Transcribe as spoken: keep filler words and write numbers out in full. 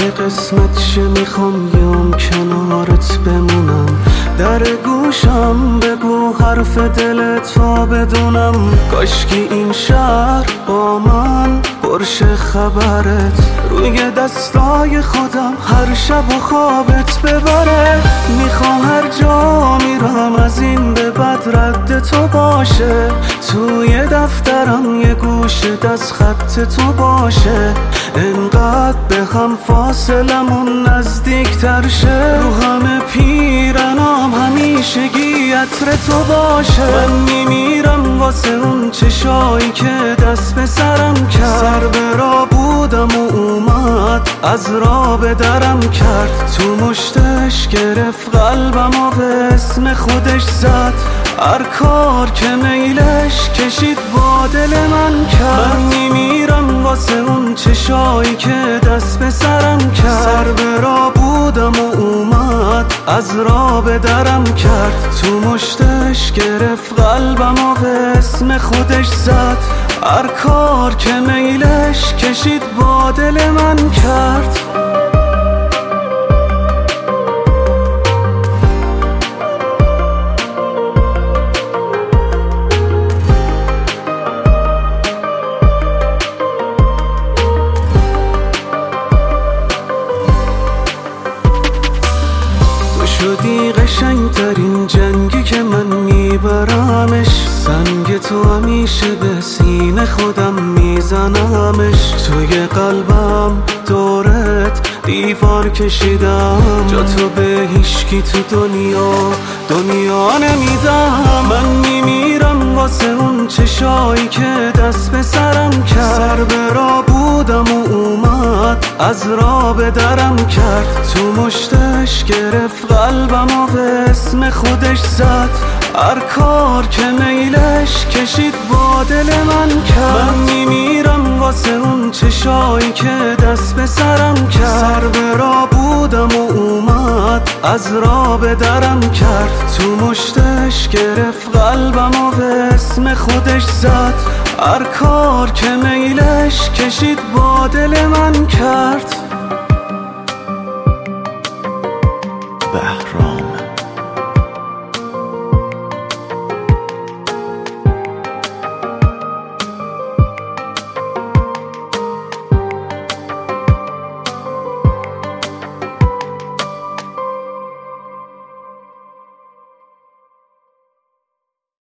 که قسمت شه میخوام یام کنارت بمونم. در گوشم بگو حرف دلت تا بدونم. کاشکی این شهر با من پرشه خبرت روی دستای خودم هر شب و خوابت ببره. میخوام هر جا میرم از این به بعد رد تو باشه. توی دفترم یه گوشه دست خط تو باشه. انقدر به هم فاصلمون نزدیکتر شه. رو همه پیرنام همیشگی عطر تو باشه. من میمیرم واسه اون چشایی که دست به سرم کرد. سر به راه بودم و اومد از راه به درم کرد. تو مشتش گرفت قلبم و به اسم خودش زد. هر کار که میلش کشید با دل من کرد. من میمیرم واسه اون چشایی که دست به سرم کرد. سر به راه بودم و اومد از راه به درم کرد. تو مشتش گرفت قلبم و به اسم خودش زد. هر کار که میلش کشید با دل من کرد. شدی قشنگترین جنگی که من میبرمش. سنگ تو همیشه به سینه خودم میزنمش. توی قلبم دورت دیوار کشیدم. جا تو به هیچکی تو دنیا دنیا نمیدم. من میمیرم واسه اون چشایی که دست به سرم کرد. سر به راه بودم و اومد از راه به درم کرد. تو مشتش گرفت قلبم و به اسم خودش زد. هر کار که میلش کشید با دل من کرد. من میمیرم واسه اون چشایی که دست به سرم کرد. سر به راه بودم و اومد از راه به درم کرد. تو مشتش گرفت قلبم و به اسم خودش زد. هر کار که میلش کشید با دل من کرد.